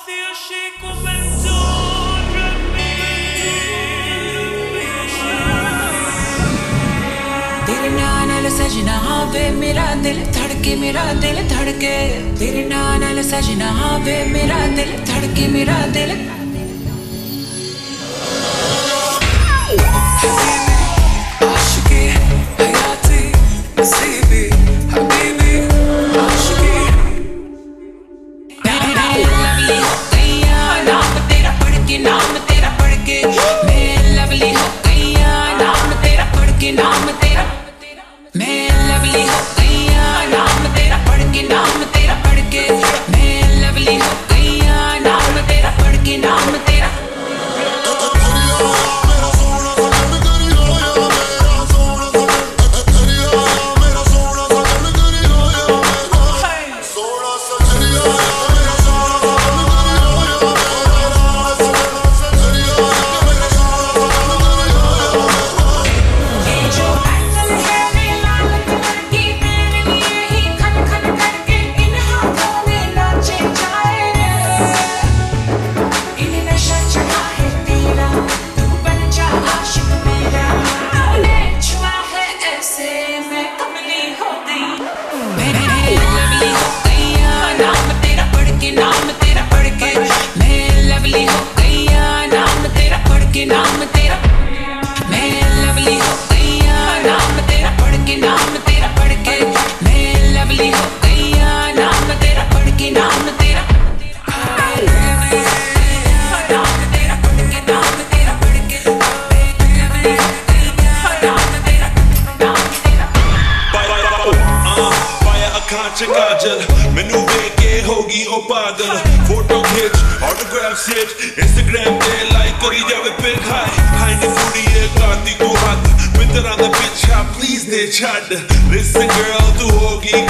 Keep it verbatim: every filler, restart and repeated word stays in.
तेरे नाल सजना वे मेरा दिल धड़के मेरा दिल धड़के तेरे नाल सजना वे मेरा दिल धड़के मेरा दिल आशिकी हयाती नसीबी हबीबी आशिकी लवली हो गईया नाम तेरा पढ़ के नाम तेरा पढ़ के मैं लवली हो गईया नाम तेरा पढ़ के नाम तेरा मैं लवली हो गईया नाम तेरा पढ़ के नाम तेरा पढ़ के मैं लवली हो गईया नाम तेरा पढ़ के नाम तेरा नाम तेरा मैं लवली हो गईया नाम तेरा पढ़ के नाम तेरा पढ़ के मैं लवली हो गईया नाम तेरा पढ़ के नाम तेरा नाम तेरा पढ़ के नाम तेरा पढ़ के नाम तेरा नाम तेरा पाया अखां च काजल मैनू वेख के होगी ओ पागल फोटो खिच ऑटोग्राफ सिट इंस्टाग्राम ते लाइक करी जावे पिक हाई हाई नी कुड़िए गाती तू हद मित्तरां दा पिछा प्लीज दे छड्ड लिसन गर्ल तू होगी